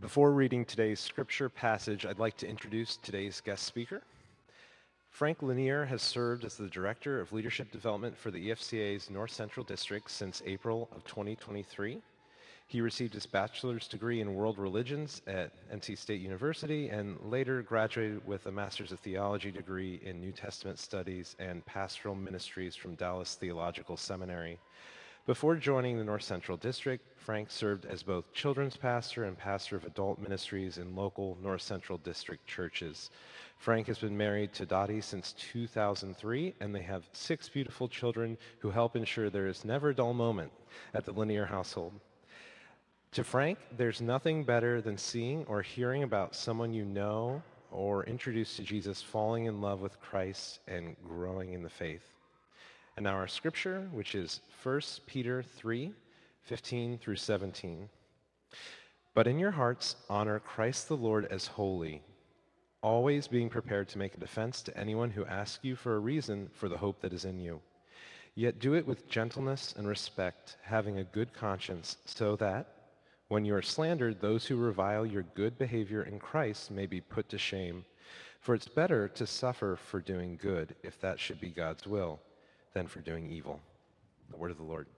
Before reading today's scripture passage, I'd like to introduce today's guest speaker. Frank Lanier has served as the Director of Leadership Development for the EFCA's North Central District since April of 2023. He received his bachelor's degree in world religions at NC State University and later graduated with a master's of theology degree in New Testament studies and pastoral ministries from Dallas Theological Seminary. Before joining the North Central District, Frank served as both children's pastor and pastor of adult ministries in local North Central District churches. Frank has been married to Dottie since 2003, and they have 6 beautiful children who help ensure there is never a dull moment at the Lanier household. To Frank, there's nothing better than seeing or hearing about someone you know or introduced to Jesus falling in love with Christ and growing in the faith. And now our scripture, which is 1 Peter 3:15 through 17. But in your hearts, honor Christ the Lord as holy, always being prepared to make a defense to anyone who asks you for a reason for the hope that is in you. Yet do it with gentleness and respect, having a good conscience, so that, when you are slandered, those who revile your good behavior in Christ may be put to shame. For it's better to suffer for doing good, if that should be God's will, than for doing evil. The word of the Lord.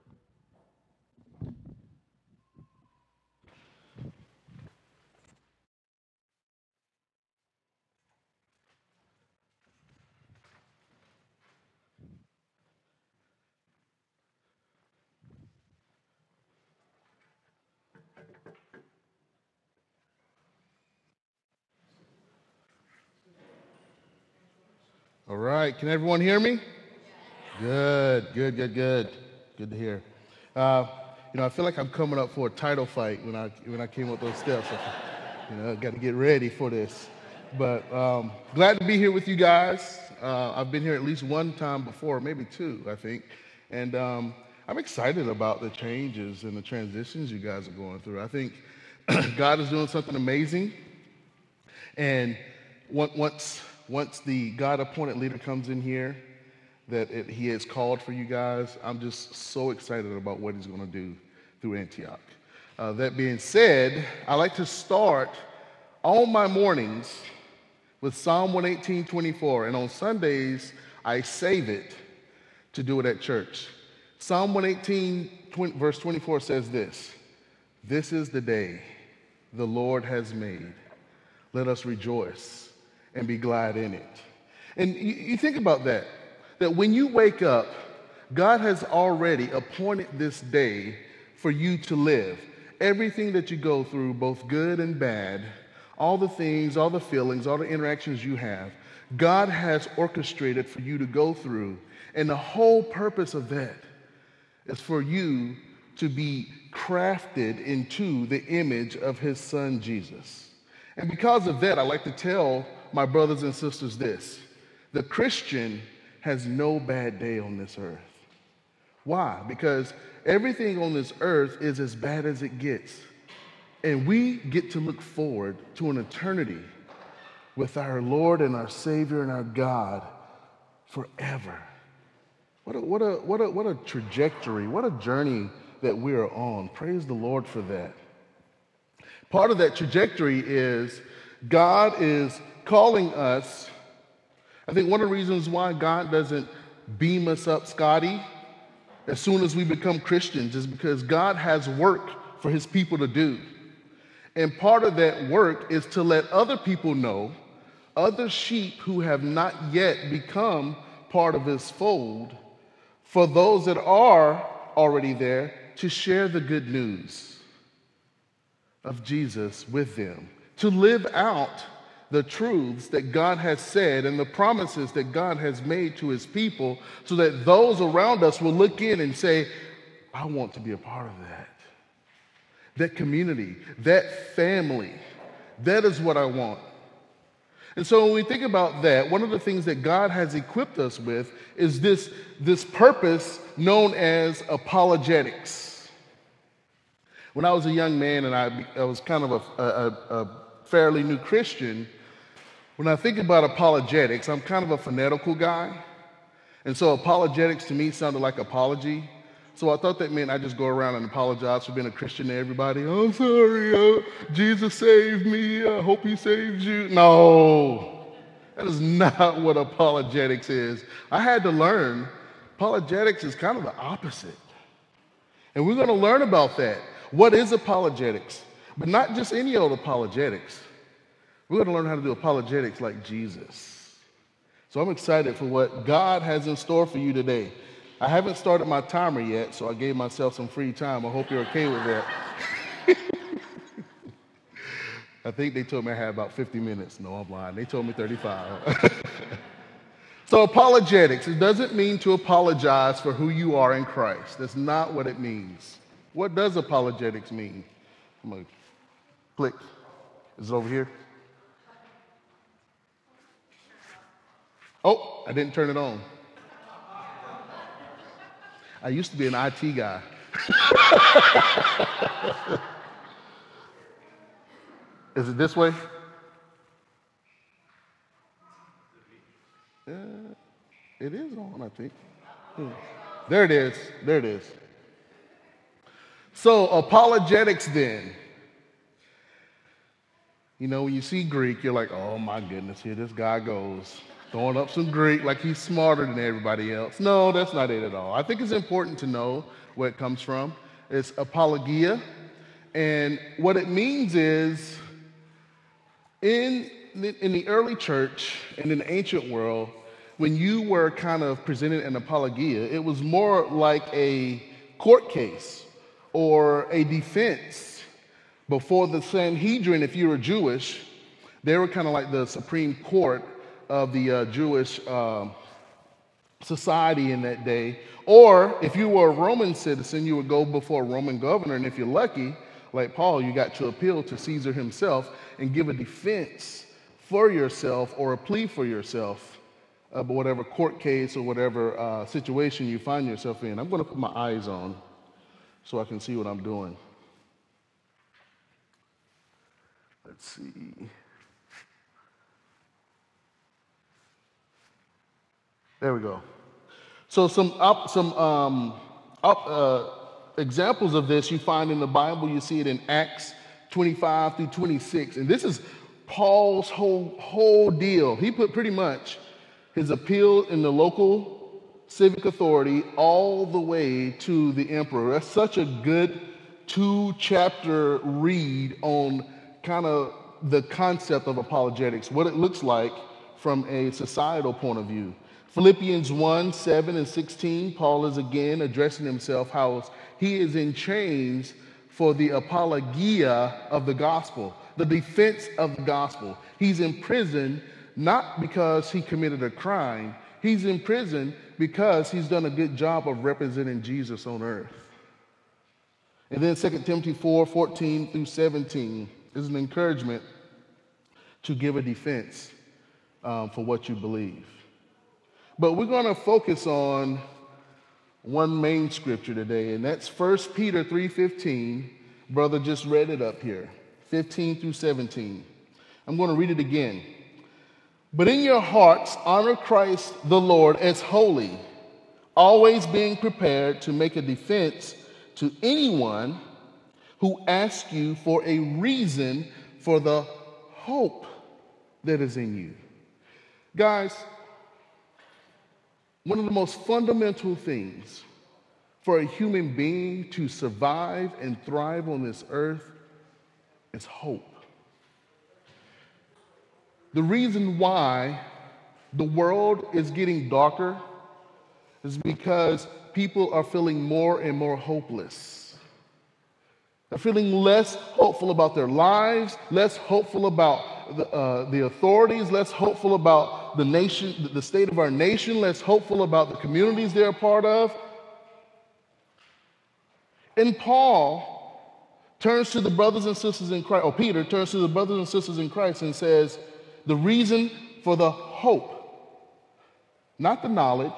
All right, can everyone hear me? Good. Good to hear. I feel like I'm coming up for a title fight when I came up those steps. I got to get ready for this. But glad to be here with you guys. I've been here at least one time before, maybe 2, I think. And I'm excited about the changes and the transitions you guys are going through. I think God is doing something amazing. And once the God-appointed leader comes in here, he has called for you guys, I'm just so excited about what he's going to do through Antioch. That being said, I like to start all my mornings with Psalm 118:24, and on Sundays, I save it to do it at church. Psalm 118, verse 24 says this: "This is the day the Lord has made. Let us rejoice and be glad in it." And you think about that when you wake up, God has already appointed this day for you to live. Everything that you go through, both good and bad, all the things, all the feelings, all the interactions you have, God has orchestrated for you to go through. And the whole purpose of that is for you to be crafted into the image of his son, Jesus. And because of that, I like to tell my brothers and sisters this: the Christian has no bad day on this earth. Why? Because everything on this earth is as bad as it gets. And we get to look forward to an eternity with our Lord and our Savior and our God forever. What a trajectory, what a journey that we are on. Praise the Lord for that. Part of that trajectory is God is calling us. I think one of the reasons why God doesn't beam us up, Scotty, as soon as we become Christians is because God has work for his people to do. And part of that work is to let other people know, other sheep who have not yet become part of his fold, for those that are already there, to share the good news of Jesus with them, to live out the truths that God has said and the promises that God has made to his people, so that those around us will look in and say, I want to be a part of that community, that family. That is what I want. And so when we think about that, one of the things that God has equipped us with is this purpose known as apologetics. When I was a young man and I was kind of a fairly new Christian, when I think about apologetics, I'm kind of a fanatical guy. And so apologetics to me sounded like apology, So I thought that meant I just go around and apologize for being a Christian to everybody. I'm sorry, Jesus saved me. I hope he saves you. No, that is not what apologetics is. I had to learn apologetics is kind of the opposite. And we're going to learn about that. What is apologetics? But not just any old apologetics. We're going to learn how to do apologetics like Jesus. So I'm excited for what God has in store for you today. I haven't started my timer yet, so I gave myself some free time. I hope you're okay with that. I think they told me I had about 50 minutes. No, I'm lying. They told me 35. So apologetics, it doesn't mean to apologize for who you are in Christ. That's not what it means. What does apologetics mean? I'm going to click. Is it over here? Oh, I didn't turn it on. I used to be an IT guy. Is it this way? It is on, I think. There it is. There it is. So apologetics then. You know, when you see Greek, you're like, oh my goodness, here this guy goes, throwing up some Greek like he's smarter than everybody else. No, that's not it at all. I think it's important to know where it comes from. It's apologia. And what it means is, in the early church and in the ancient world, when you were kind of presented an apologia, it was more like a court case or a defense before the Sanhedrin. If you were Jewish, they were kind of like the Supreme Court of the Jewish society in that day. Or if you were a Roman citizen, you would go before a Roman governor, and if you're lucky, like Paul, you got to appeal to Caesar himself and give a defense for yourself or a plea for yourself. But whatever court case or whatever situation you find yourself in. I'm going to put my eyes on so I can see what I'm doing. Let's see. There we go. So some examples of this you find in the Bible. You see it in Acts 25 through 26. And this is Paul's whole deal. He put pretty much his appeal in the local civic authority all the way to the emperor. That's such a good 2-chapter read on kind of the concept of apologetics, what it looks like from a societal point of view. Philippians 1, 7 and 16, Paul is again addressing himself how he is in chains for the apologia of the gospel, the defense of the gospel. He's in prison not because he committed a crime. He's in prison because he's done a good job of representing Jesus on earth. And then 2 Timothy 4, 14 through 17 is an encouragement to give a defense for what you believe. But we're going to focus on one main scripture today, and that's 1 Peter 3:15. Brother just read it up here, 15 through 17. I'm going to read it again. But in your hearts, honor Christ the Lord as holy, always being prepared to make a defense to anyone who asks you for a reason for the hope that is in you. Guys, one of the most fundamental things for a human being to survive and thrive on this earth is hope. The reason why the world is getting darker is because people are feeling more and more hopeless. They're feeling less hopeful about their lives, less hopeful about the authorities, less hopeful about the nation, the state of our nation, less hopeful about the communities they're a part of. And Paul turns to the brothers and sisters in Christ, or Peter turns to the brothers and sisters in Christ and says, the reason for the hope, not the knowledge,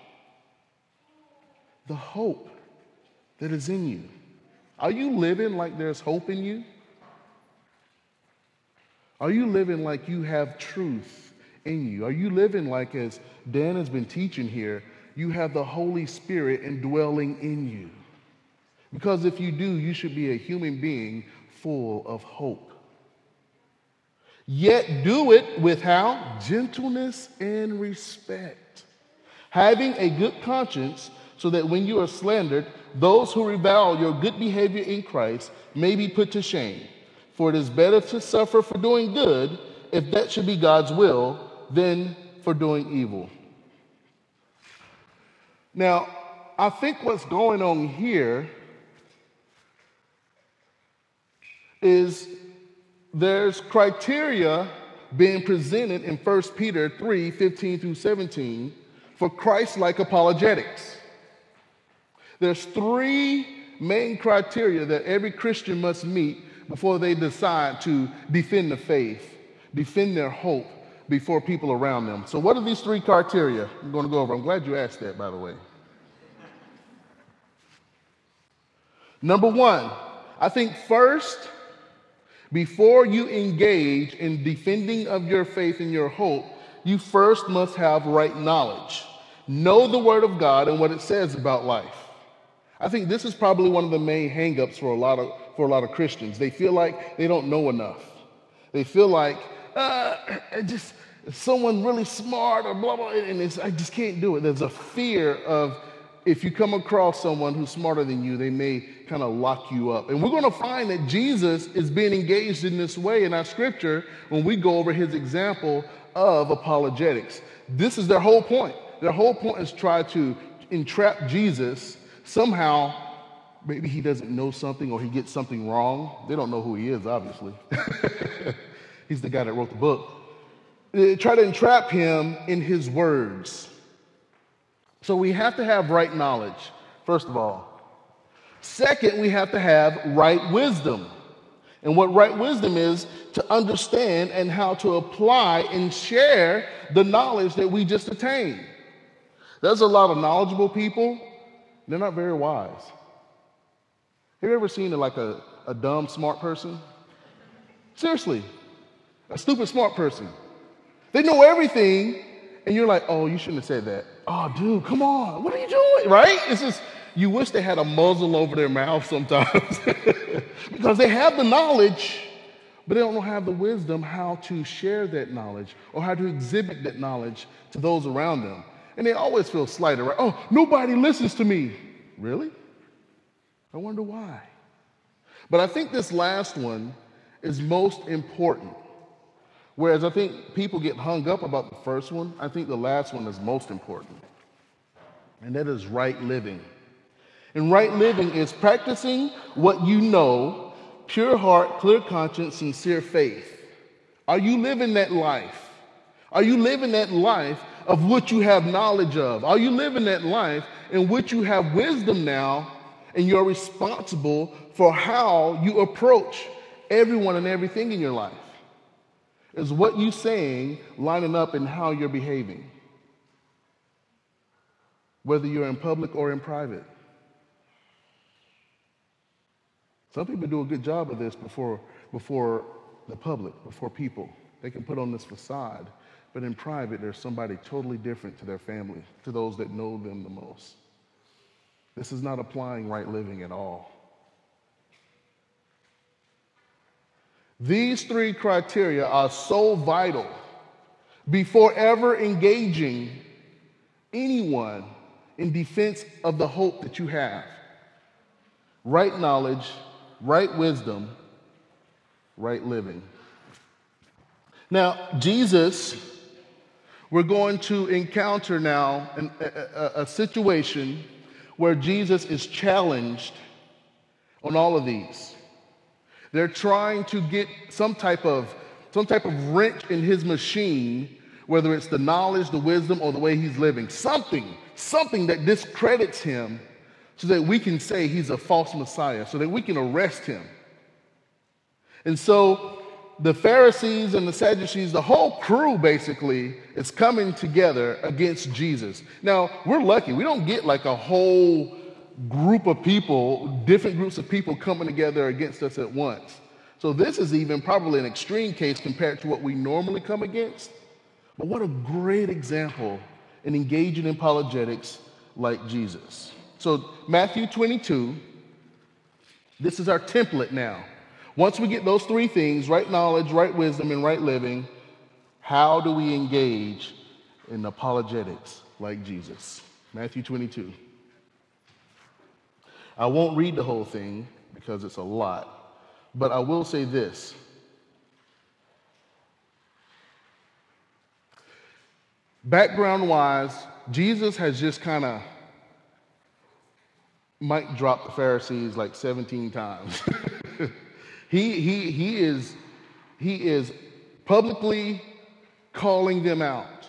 the hope that is in you. Are you living like there's hope in you? Are you living like you have truth in you? Are you living like, as Dan has been teaching here, you have the Holy Spirit indwelling in you. Because if you do, you should be a human being full of hope. Yet do it with how? Gentleness and respect. Having a good conscience, so that when you are slandered, those who revile your good behavior in Christ may be put to shame. For it is better to suffer for doing good, if that should be God's will, than for doing evil. Now, I think what's going on here is there's criteria being presented in 1 Peter 3:15 through 17 for Christ-like apologetics. There's three main criteria that every Christian must meet before they decide to defend the faith, defend their hope before people around them. So what are these three criteria I'm going to go over? I'm glad you asked that, by the way. Number one, I think first, before you engage in defending of your faith and your hope, you first must have right knowledge. Know the Word of God and what it says about life. I think this is probably one of the main hangups for a lot of Christians. They feel like they don't know enough. They feel like just someone really smart or blah blah, and I just can't do it. There's a fear of if you come across someone who's smarter than you, they may kind of lock you up. And we're going to find that Jesus is being engaged in this way in our scripture when we go over his example of apologetics. This is their whole point. Their whole point is try to entrap Jesus somehow. Maybe he doesn't know something or he gets something wrong. They don't know who he is, obviously. He's the guy that wrote the book. They try to entrap him in his words. So we have to have right knowledge, first of all. Second, we have to have right wisdom. And what right wisdom is, to understand and how to apply and share the knowledge that we just attained. There's a lot of knowledgeable people. They're not very wise. Have you ever seen a dumb, smart person? Seriously, a stupid, smart person. They know everything, and you're like, oh, you shouldn't have said that. Oh, dude, come on. What are you doing? Right? It's just, you wish they had a muzzle over their mouth sometimes because they have the knowledge, but they don't have the wisdom how to share that knowledge or how to exhibit that knowledge to those around them. And they always feel slighted, right? Oh, nobody listens to me. Really? I wonder why. But I think this last one is most important. Whereas I think people get hung up about the first one, I think the last one is most important. And that is right living. And right living is practicing what you know, pure heart, clear conscience, sincere faith. Are you living that life? Are you living that life of what you have knowledge of? Are you living that life in which you have wisdom now and you're responsible for how you approach everyone and everything in your life? Is what you're saying lining up in how you're behaving? Whether you're in public or in private. Some people do a good job of this before the public, before people. They can put on this facade, but in private, there's somebody totally different to their family, to those that know them the most. This is not applying right living at all. These three criteria are so vital before ever engaging anyone in defense of the hope that you have. Right knowledge, right wisdom, right living. Now, Jesus, we're going to encounter now a situation where Jesus is challenged on all of these. They're trying to get some type of wrench in his machine, whether it's the knowledge, the wisdom, or the way he's living. Something that discredits him so that we can say he's a false Messiah, so that we can arrest him. And so the Pharisees and the Sadducees, the whole crew basically is coming together against Jesus. Now, we're lucky. We don't get like a whole group of people, different groups of people coming together against us at once. So this is even probably an extreme case compared to what we normally come against. But what a great example and engaging in apologetics like Jesus. So Matthew 22, this is our template now. Once we get those three things, right knowledge, right wisdom, and right living, how do we engage in apologetics like Jesus? Matthew 22. I won't read the whole thing because it's a lot, but I will say this. Background-wise, Jesus has just kind of mic dropped the Pharisees like 17 times. He is publicly calling them out.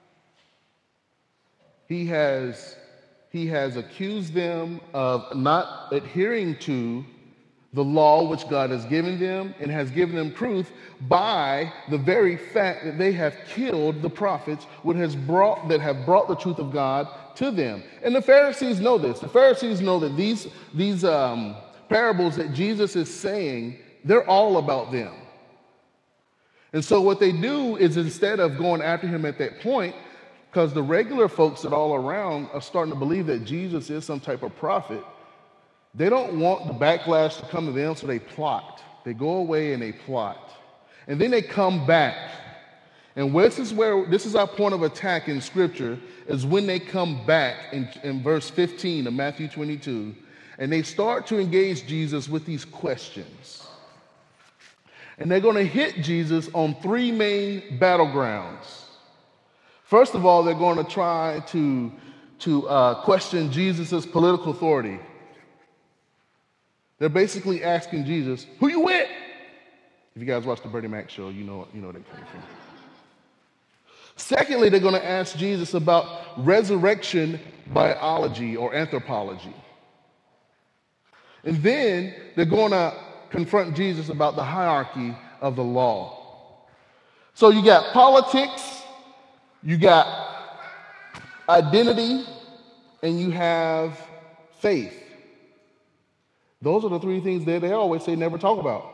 He has accused them of not adhering to the law which God has given them, and has given them proof by the very fact that they have killed the prophets that have brought the truth of God to them. And the Pharisees know this. The Pharisees know that these parables that Jesus is saying, they're all about them. And so what they do is, instead of going after him at that point, because the regular folks that are all around are starting to believe that Jesus is some type of prophet, they don't want the backlash to come to them, so they plot. They go away and they plot. And then they come back. And this is our point of attack in Scripture, is when they come back in verse 15 of Matthew 22, and they start to engage Jesus with these questions. And they're going to hit Jesus on three main battlegrounds. First of all, they're going to try to question Jesus' political authority. They're basically asking Jesus, who you with? If you guys watch the Bernie Mac show, you know where that came from. Secondly, they're going to ask Jesus about resurrection biology or anthropology. And then they're going to confront Jesus about the hierarchy of the law. So you got politics, you got identity, and you have faith. Those are the three things that they always say never talk about.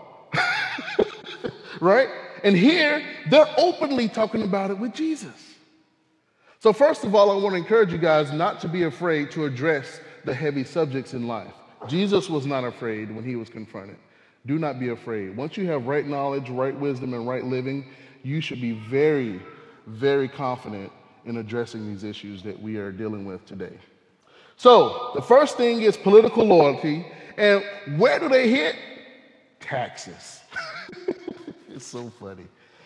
Right? And here, they're openly talking about it with Jesus. So first of all, I want to encourage you guys not to be afraid to address the heavy subjects in life. Jesus was not afraid when he was confronted. Do not be afraid. Once you have right knowledge, right wisdom, and right living, you should be very, very confident in addressing these issues that we are dealing with today. So the first thing is political loyalty. And where do they hit? Taxes. It's so funny.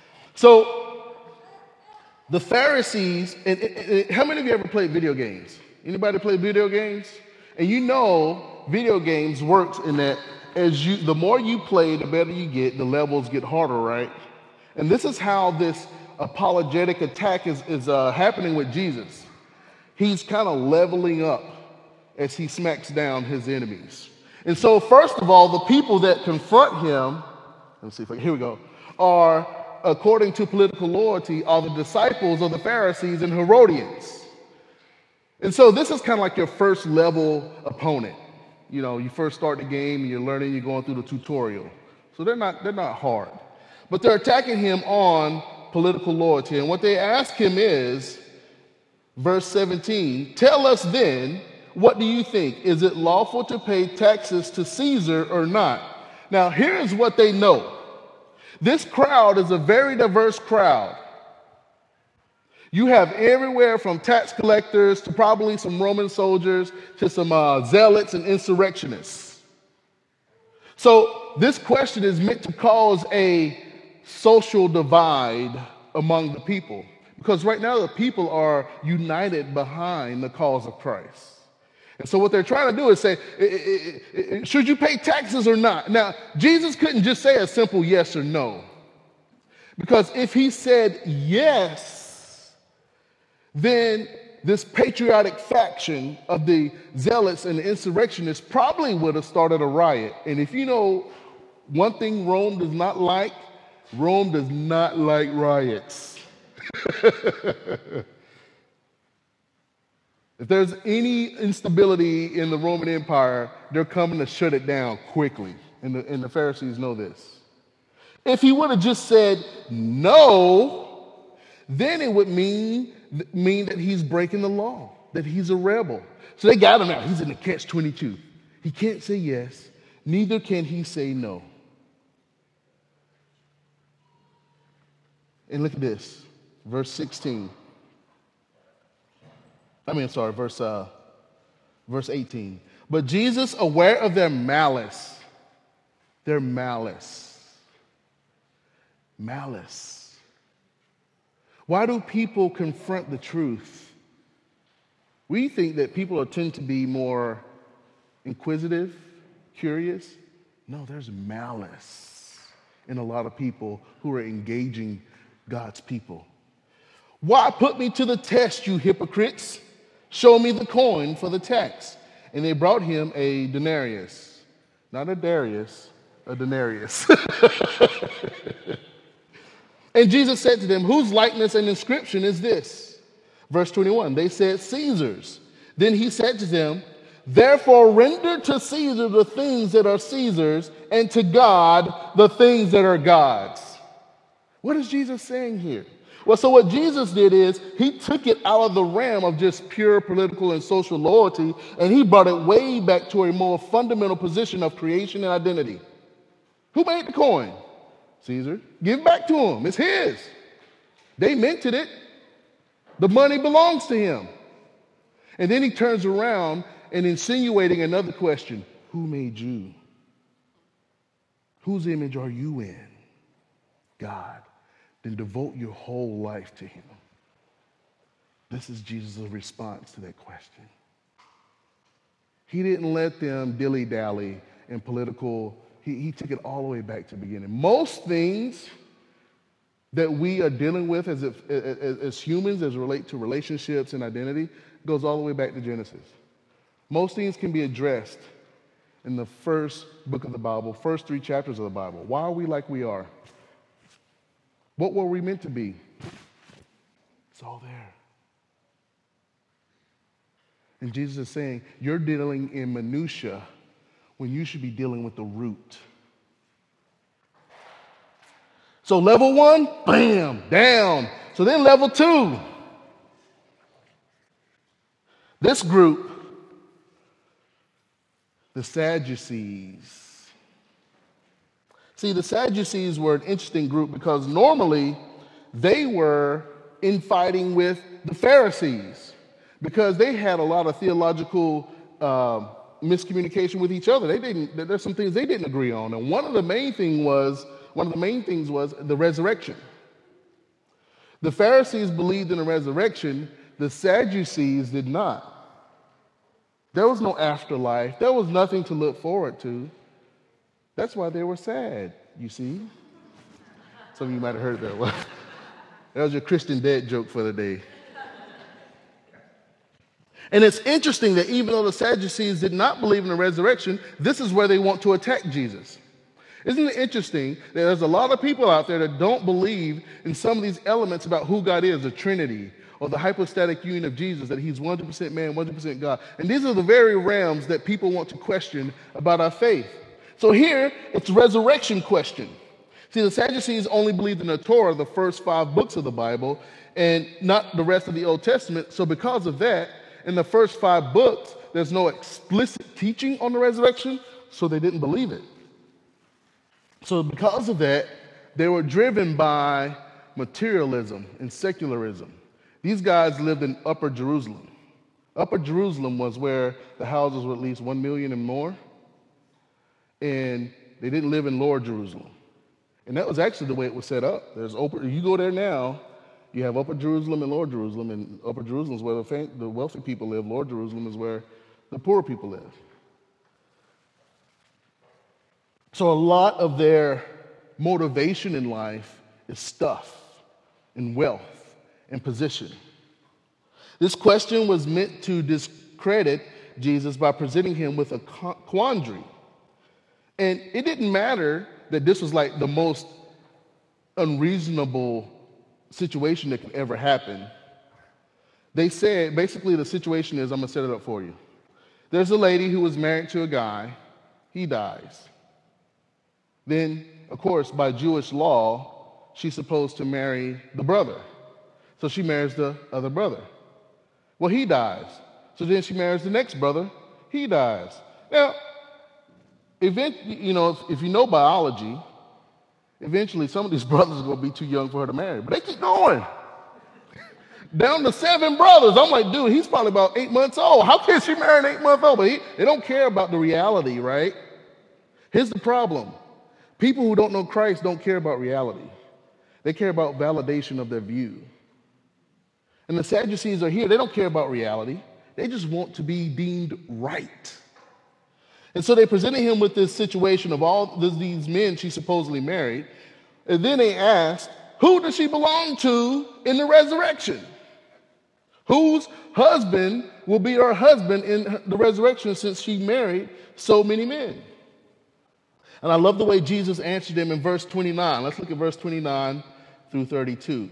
So the Pharisees, and how many of you ever played video games? Anybody play video games? And you know video games works in that the more you play, the better you get, the levels get harder, right? And this is how this apologetic attack is happening with Jesus. He's kind of leveling up as he smacks down his enemies. And so, first of all, the people that confront him, here we go, are, according to political loyalty, are the disciples of the Pharisees and Herodians. And so this is kind of like your first level opponent. You know, you first start the game and you're learning, you're going through the tutorial. So they're not hard. But they're attacking him on political loyalty. And what they ask him is, verse 17, tell us then, what do you think? Is it lawful to pay taxes to Caesar or not? Now, here's what they know. This crowd is a very diverse crowd. You have everywhere from tax collectors to probably some Roman soldiers to some zealots and insurrectionists. So this question is meant to cause a social divide among the people, because right now the people are united behind the cause of Christ. And so what they're trying to do is say, should you pay taxes or not? Now, Jesus couldn't just say a simple yes or no. Because if he said yes, then this patriotic faction of the zealots and the insurrectionists probably would have started a riot. And if you know one thing Rome does not like riots. If there's any instability in the Roman Empire, they're coming to shut it down quickly. And the Pharisees know this. If he would have just said no, then it would mean that he's breaking the law, that he's a rebel. So they got him out. He's in the catch-22. He can't say yes, neither can he say no. And look at this, verse 16. Verse 18. But Jesus, aware of their malice, malice. Why do people confront the truth? We think that people tend to be more inquisitive, curious. No, there's malice in a lot of people who are engaging God's people. Why put me to the test, you hypocrites? Show me the coin for the tax. And they brought him a denarius. Not a Darius, a denarius. And Jesus said to them, whose likeness and inscription is this? Verse 21, they said, Caesar's. Then he said to them, therefore render to Caesar the things that are Caesar's, and to God the things that are God's. What is Jesus saying here? Well, so what Jesus did is he took it out of the realm of just pure political and social loyalty, and he brought it way back to a more fundamental position of creation and identity. Who made the coin? Caesar. Give it back to him. It's his. They minted it. The money belongs to him. And then he turns around and insinuating another question. Who made you? Whose image are you in? God. Then devote your whole life to him. This is Jesus' response to that question. He didn't let them dilly-dally in political. He took it all the way back to the beginning. Most things that we are dealing with as humans, as relate to relationships and identity, goes all the way back to Genesis. Most things can be addressed in the first book of the Bible, first 3 chapters of the Bible. Why are we like we are? What were we meant to be? It's all there. And Jesus is saying, you're dealing in minutia when you should be dealing with the root. So level 1, bam, down. So then level 2. This group, the Sadducees. See, the Sadducees were an interesting group because normally they were infighting with the Pharisees because they had a lot of theological miscommunication with each other. There's some things they didn't agree on, and one of the main things was the resurrection. The Pharisees believed in the resurrection. The Sadducees did not. There was no afterlife. There was nothing to look forward to. That's why they were sad, you see. Some of you might have heard that one. That was your Christian dad joke for the day. And it's interesting that even though the Sadducees did not believe in the resurrection, this is where they want to attack Jesus. Isn't it interesting that there's a lot of people out there that don't believe in some of these elements about who God is, the Trinity, or the hypostatic union of Jesus, that he's 100% man, 100% God. And these are the very realms that people want to question about our faith. So here, it's a resurrection question. See, the Sadducees only believed in the Torah, the first 5 books of the Bible, and not the rest of the Old Testament. So because of that, in the first 5 books, there's no explicit teaching on the resurrection, so they didn't believe it. So because of that, they were driven by materialism and secularism. These guys lived in Upper Jerusalem. Upper Jerusalem was where the houses were at least 1 million and more. And they didn't live in Lower Jerusalem. And that was actually the way it was set up. You go there now, you have Upper Jerusalem and Lower Jerusalem, and Upper Jerusalem is where the wealthy people live. Lower Jerusalem is where the poor people live. So a lot of their motivation in life is stuff and wealth and position. This question was meant to discredit Jesus by presenting him with a quandary. And it didn't matter that this was like the most unreasonable situation that could ever happen. They said, basically the situation is, I'm going to set it up for you. There's a lady who was married to a guy. He dies. Then, of course, by Jewish law, she's supposed to marry the brother. So she marries the other brother. Well, he dies. So then she marries the next brother. He dies. Now, if you know biology, eventually some of these brothers are going to be too young for her to marry. But they keep going. Down to 7 brothers. I'm like, dude, he's probably about 8 months old. How can she marry an 8-month-old? But they don't care about the reality, right? Here's the problem. People who don't know Christ don't care about reality. They care about validation of their view. And the Sadducees are here. They don't care about reality. They just want to be deemed right. And so they presented him with this situation of all these men she supposedly married. And then they asked, who does she belong to in the resurrection? Whose husband will be her husband in the resurrection since she married so many men? And I love the way Jesus answered them in verse 29. Let's look at verse 29 through 32.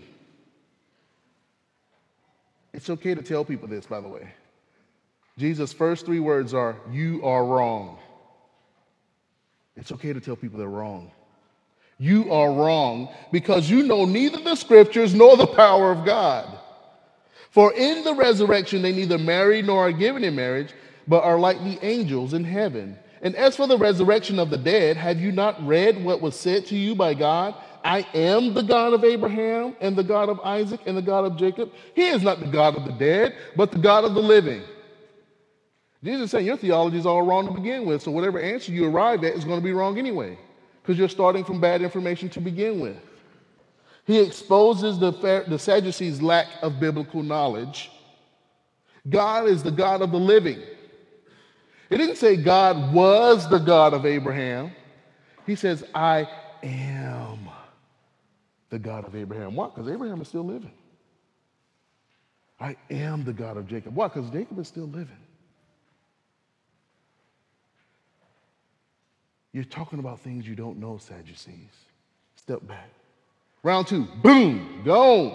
It's okay to tell people this, by the way. Jesus' first 3 words are, you are wrong. It's okay to tell people they're wrong. You are wrong because you know neither the scriptures nor the power of God. For in the resurrection they neither marry nor are given in marriage, but are like the angels in heaven. And as for the resurrection of the dead, have you not read what was said to you by God? I am the God of Abraham and the God of Isaac and the God of Jacob. He is not the God of the dead, but the God of the living. Jesus is saying your theology is all wrong to begin with, so whatever answer you arrive at is going to be wrong anyway, because you're starting from bad information to begin with. He exposes the Sadducees' lack of biblical knowledge. God is the God of the living. It didn't say God was the God of Abraham. He says, I am the God of Abraham. Why? Because Abraham is still living. I am the God of Jacob. Why? Because Jacob is still living. You're talking about things you don't know, Sadducees. Step back. Round 2, boom, gone.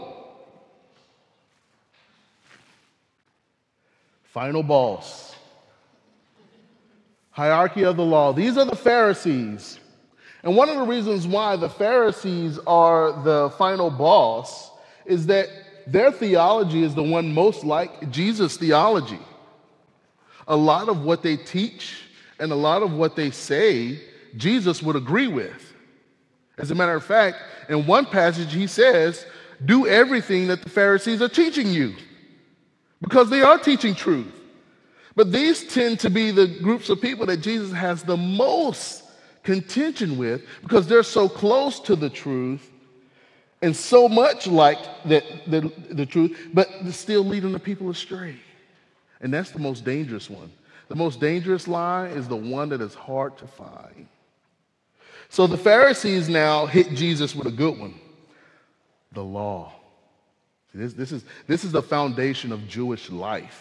Final boss. Hierarchy of the law. These are the Pharisees. And one of the reasons why the Pharisees are the final boss is that their theology is the one most like Jesus' theology. A lot of what they teach and a lot of what they say, Jesus would agree with. As a matter of fact, in one passage he says, do everything that the Pharisees are teaching you, because they are teaching truth. But these tend to be the groups of people that Jesus has the most contention with, because they're so close to the truth and so much like the truth, but still leading the people astray. And that's the most dangerous one. The most dangerous lie is the one that is hard to find. So the Pharisees now hit Jesus with a good one. The law. This is the foundation of Jewish life.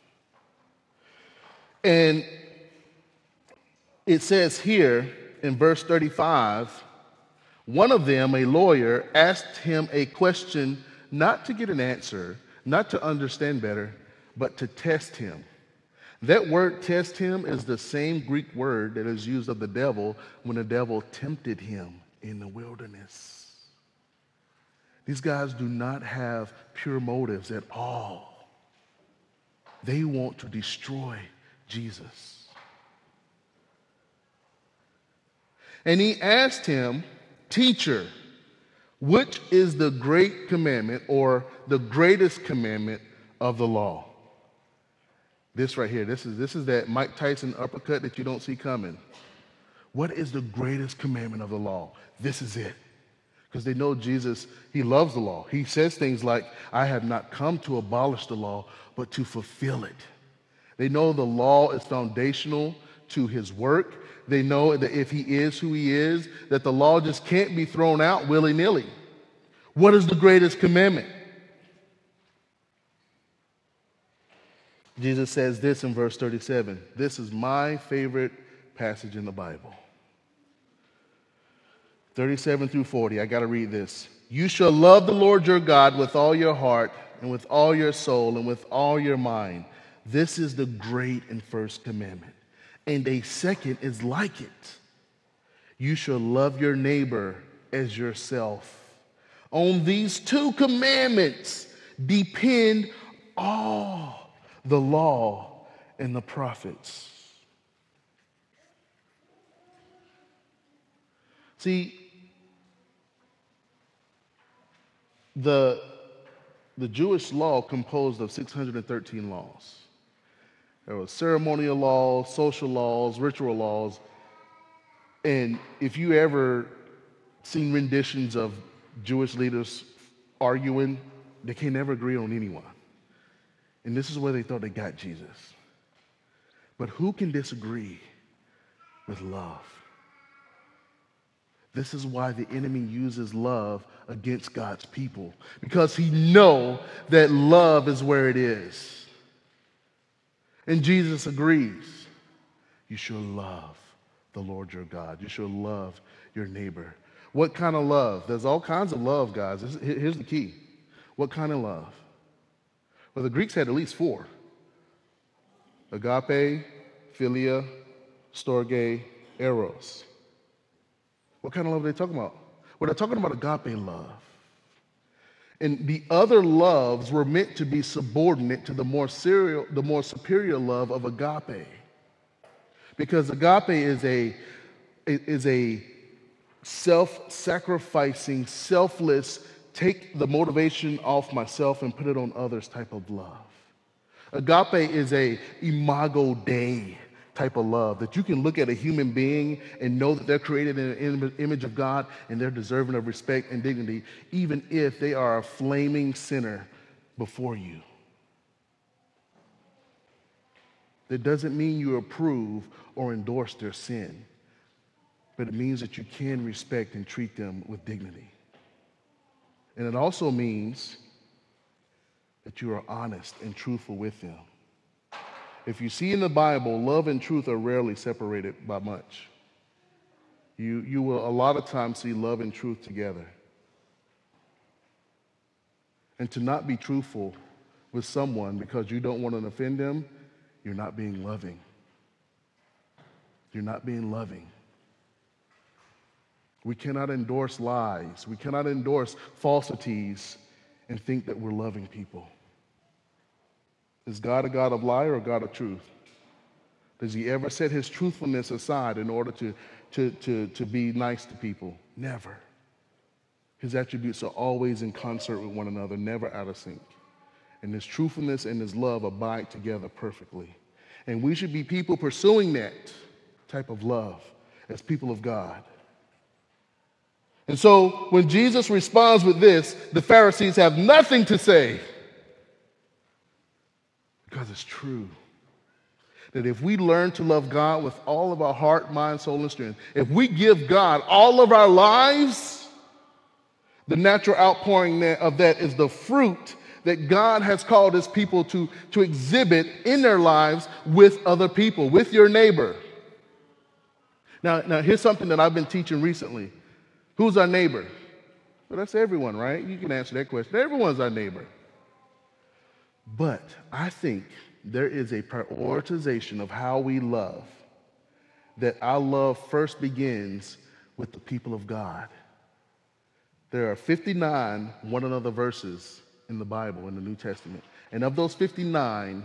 And it says here in verse 35, one of them, a lawyer, asked him a question not to get an answer, not to understand better, but to test him. That word test him is the same Greek word that is used of the devil when the devil tempted him in the wilderness. These guys do not have pure motives at all. They want to destroy Jesus. And he asked him, teacher, which is the great commandment or the greatest commandment of the law? This right here, this is that Mike Tyson uppercut that you don't see coming. What is the greatest commandment of the law? This is it. Because they know Jesus, he loves the law. He says things like, I have not come to abolish the law, but to fulfill it. They know the law is foundational to his work. They know that if he is who he is, that the law just can't be thrown out willy-nilly. What is the greatest commandment? Jesus says this in verse 37. This is my favorite passage in the Bible. 37 through 40. I got to read this. You shall love the Lord your God with all your heart and with all your soul and with all your mind. This is the great and first commandment. And a second is like it. You shall love your neighbor as yourself. On these 2 commandments depend all the law and the prophets. See, the Jewish law composed of 613 laws. There were ceremonial laws, social laws, ritual laws. And if you ever seen renditions of Jewish leaders arguing, they can never agree on anyone. And this is where they thought they got Jesus. But who can disagree with love? This is why the enemy uses love against God's people, because he knows that love is where it is. And Jesus agrees. You should love the Lord your God. You should love your neighbor. What kind of love? There's all kinds of love, guys. Here's the key. What kind of love? Well, the Greeks had at least four. Agape, philia, storge, eros. What kind of love are they talking about? Well, they're talking about agape love. And the other loves were meant to be subordinate to the more superior love of agape. Because agape is a self-sacrificing, selfless, take the motivation off myself and put it on others type of love. Agape is a imago Dei type of love, that you can look at a human being and know that they're created in the image of God and they're deserving of respect and dignity, even if they are a flaming sinner before you. That doesn't mean you approve or endorse their sin, but it means that you can respect and treat them with dignity. And it also means that you are honest and truthful with them. If you see in the Bible, love and truth are rarely separated by much. You will a lot of times see love and truth together. And to not be truthful with someone because you don't want to offend them, you're not being loving. You're not being loving. We cannot endorse lies. We cannot endorse falsities and think that we're loving people. Is God a God of lie or a God of truth? Does he ever set his truthfulness aside in order to be nice to people? Never. His attributes are always in concert with one another, never out of sync. And his truthfulness and his love abide together perfectly. And we should be people pursuing that type of love as people of God. And so when Jesus responds with this, the Pharisees have nothing to say. Because it's true. That if we learn to love God with all of our heart, mind, soul, and strength, if we give God all of our lives, the natural outpouring of that is the fruit that God has called his people to exhibit in their lives with other people, with your neighbor. Now here's something that I've been teaching recently. Who's our neighbor? Well, that's everyone, right? You can answer that question. Everyone's our neighbor. But I think there is a prioritization of how we love, that our love first begins with the people of God. There are 59 one another verses in the Bible, in the New Testament. And of those 59,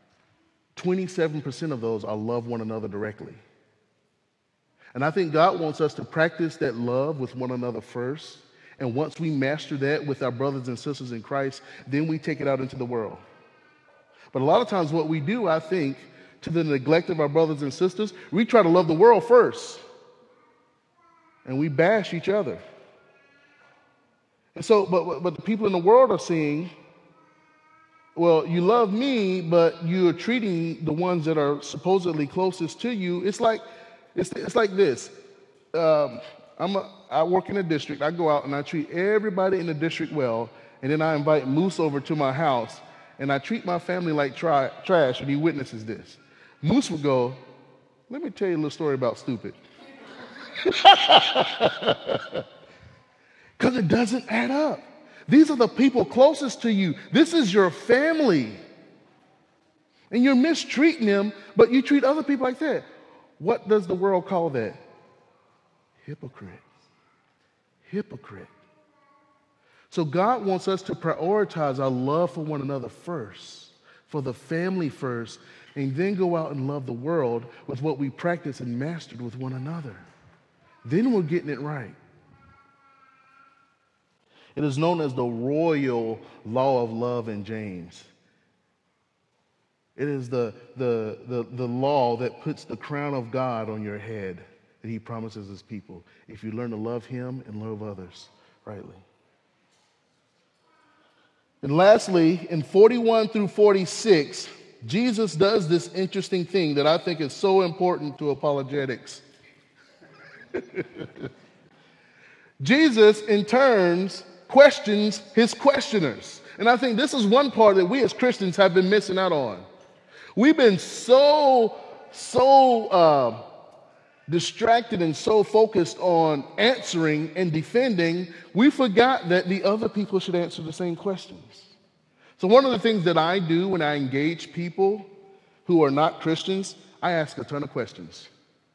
27% of those are love one another directly. And I think God wants us to practice that love with one another first. And once we master that with our brothers and sisters in Christ, then we take it out into the world. But a lot of times what we do, I think, to the neglect of our brothers and sisters, we try to love the world first. And we bash each other. And so, but the people in the world are saying, well, you love me, but you're treating the ones that are supposedly closest to you. It's like this. I work in a district. I go out and I treat everybody in the district well, and then I invite Moose over to my house, and I treat my family like trash, and he witnesses this. Moose would go, let me tell you a little story about stupid. Because it doesn't add up. These are the people closest to you. This is your family. And you're mistreating them, but you treat other people like that. What does the world call that? Hypocrite. Hypocrite. So God wants us to prioritize our love for one another first, for the family first, and then go out and love the world with what we practice and mastered with one another. Then we're getting it right. It is known as the royal law of love in James. It is the law that puts the crown of God on your head that he promises his people if you learn to love him and love others rightly. And lastly, in 41 through 46, Jesus does this interesting thing that I think is so important to apologetics. Jesus, in turn, questions his questioners. And I think this is one part that we as Christians have been missing out on. We've been so distracted and so focused on answering and defending, we forgot that the other people should answer the same questions. So one of the things that I do when I engage people who are not Christians, I ask a ton of questions.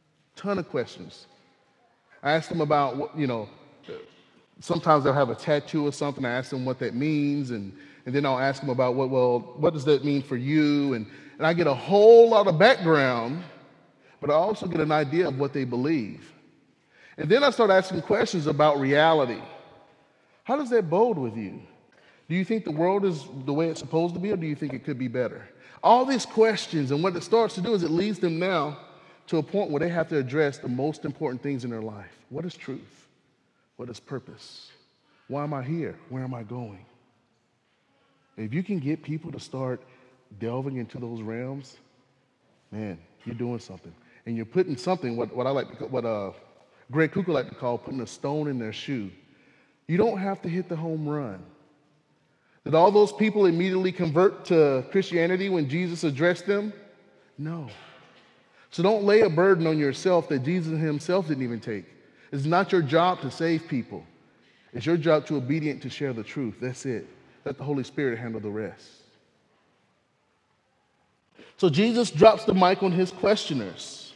I ask them about, sometimes they'll have a tattoo or something. I ask them what that means, and then I'll ask them about, what does that mean for you? And I get a whole lot of background, but I also get an idea of what they believe. And then I start asking questions about reality. How does that bode with you? Do you think the world is the way it's supposed to be, or do you think it could be better? All these questions, and what it starts to do is it leads them now to a point where they have to address the most important things in their life. What is truth? What is purpose? Why am I here? Where am I going? If you can get people to start delving into those realms, man, you're doing something. And you're putting something, what Greg Kuchar liked to call putting a stone in their shoe. You don't have to hit the home run. Did all those people immediately convert to Christianity when Jesus addressed them? No. So don't lay a burden on yourself that Jesus himself didn't even take. It's not your job to save people. It's your job to be obedient to share the truth. That's it. Let the Holy Spirit handle the rest. So Jesus drops the mic on his questioners.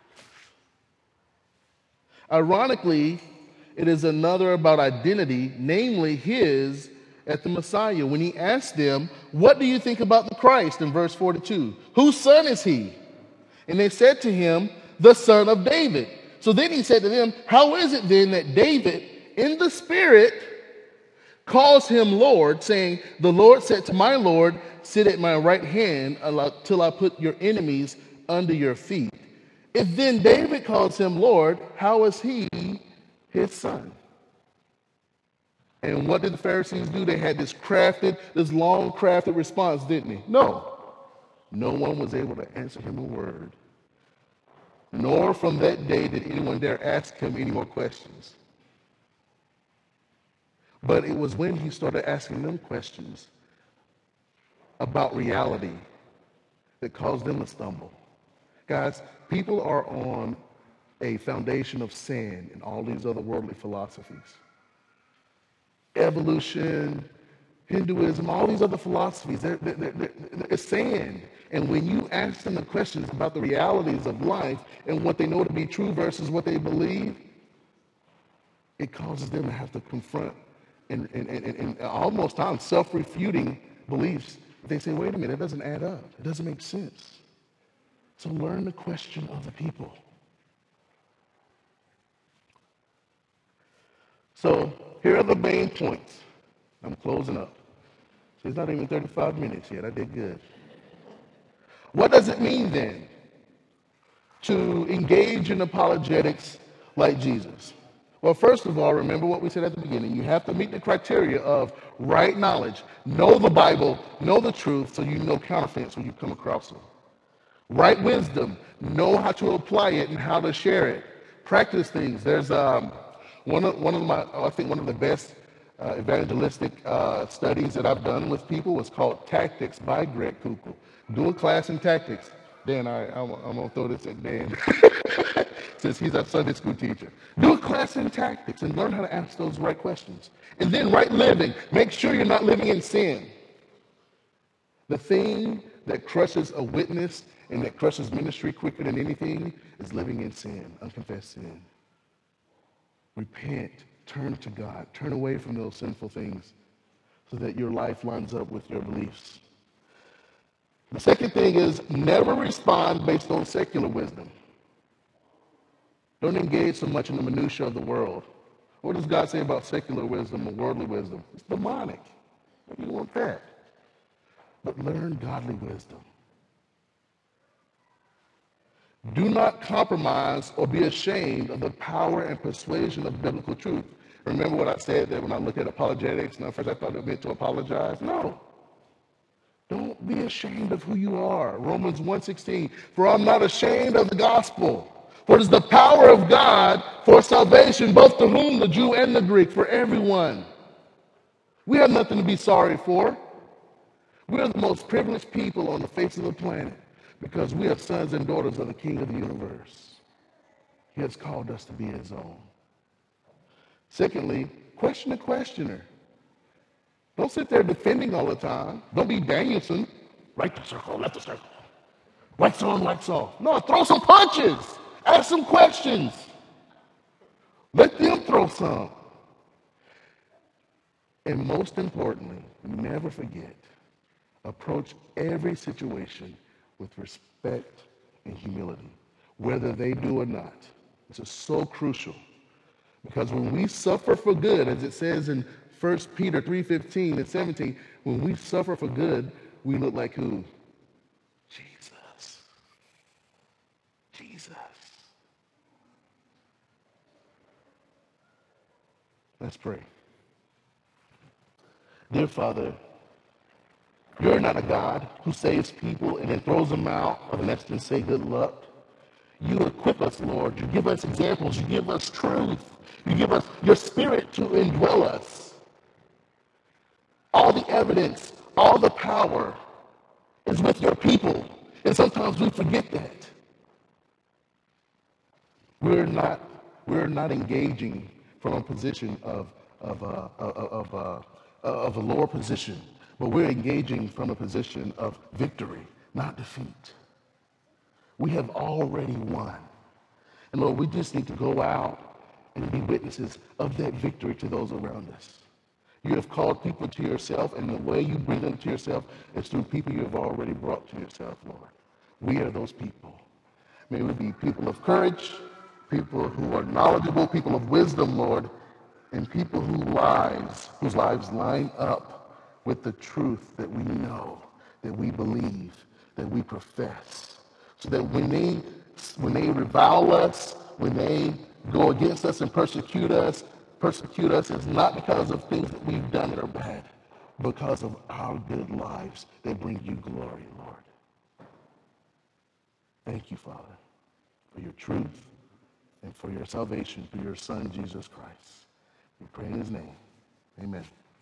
Ironically, it is another about identity, namely his at the Messiah. When he asked them, what do you think about the Christ in verse 42? Whose son is he? And they said to him, the son of David. So then he said to them, how is it then that David in the Spirit calls him Lord, saying, the Lord said to my Lord, sit at my right hand till I put your enemies under your feet. If then David calls him Lord, how is he his son? And what did the Pharisees do? They had this long crafted response, didn't they? No. No one was able to answer him a word. Nor from that day did anyone dare ask him any more questions. But it was when he started asking them questions about reality that caused them to stumble. Guys, people are on a foundation of sand and all these other worldly philosophies. Evolution, Hinduism, all these other philosophies, they're sand. And when you ask them the questions about the realities of life and what they know to be true versus what they believe, it causes them to have to confront and almost times self-refuting beliefs. They say, wait a minute, it doesn't add up. It doesn't make sense. So learn to question other people. So here are the main points. I'm closing up. So it's not even 35 minutes yet. I did good. What does it mean then to engage in apologetics like Jesus? Well, first of all, remember what we said at the beginning. You have to meet the criteria of right knowledge. Know the Bible, know the truth, so you know counterfeits when you come across them. Right wisdom, know how to apply it and how to share it. Practice things. There's one of the best evangelistic studies that I've done with people was called Tactics by Greg Kuchar. Do a class in tactics. Dan, I'm going to throw this at Dan since he's our Sunday school teacher. Do a class in tactics and learn how to ask those right questions. And then right living. Make sure you're not living in sin. The thing that crushes a witness and that crushes ministry quicker than anything is living in sin, unconfessed sin. Repent, turn to God. Turn away from those sinful things so that your life lines up with your beliefs. The second thing is never respond based on secular wisdom. Don't engage so much in the minutia of the world. What does God say about secular wisdom or worldly wisdom? It's demonic. Maybe you want that. But learn godly wisdom. Do not compromise or be ashamed of the power and persuasion of biblical truth. Remember what I said that when I looked at apologetics, and at first I thought it meant to apologize? No. Don't be ashamed of who you are. Romans 1:16, for I'm not ashamed of the gospel. For it is the power of God for salvation, both to whom, the Jew and the Greek, for everyone. We have nothing to be sorry for. We are the most privileged people on the face of the planet because we are sons and daughters of the King of the universe. He has called us to be his own. Secondly, question the questioner. Don't sit there defending all the time. Don't be Danielson. Right the circle, left the circle. Wax on, wax off. No, throw some punches. Ask some questions. Let them throw some. And most importantly, never forget, approach every situation with respect and humility, whether they do or not. This is so crucial. Because when we suffer for good, as it says in 1 Peter 3:15 and 17, when we suffer for good, we look like who? Jesus. Jesus. Let's pray. Dear Father, you're not a God who saves people and then throws them out of an instant and say good luck. You equip us, Lord. You give us examples. You give us truth. You give us your spirit to indwell us. All the evidence, all the power is with your people. And sometimes we forget that. We're not engaging from a position of a lower position, but we're engaging from a position of victory, not defeat. We have already won. And Lord, we just need to go out and be witnesses of that victory to those around us. You have called people to yourself, and the way you bring them to yourself is through people you have already brought to yourself, Lord. We are those people. May we be people of courage, people who are knowledgeable, people of wisdom, Lord, and people whose lives line up with the truth that we know, that we believe, that we profess. So that when they revile us, when they go against us and persecute us, it's not because of things that we've done that are bad, because of our good lives that bring you glory, Lord. Thank you, Father, for your truth and for your salvation through your Son, Jesus Christ. We pray in his name. Amen.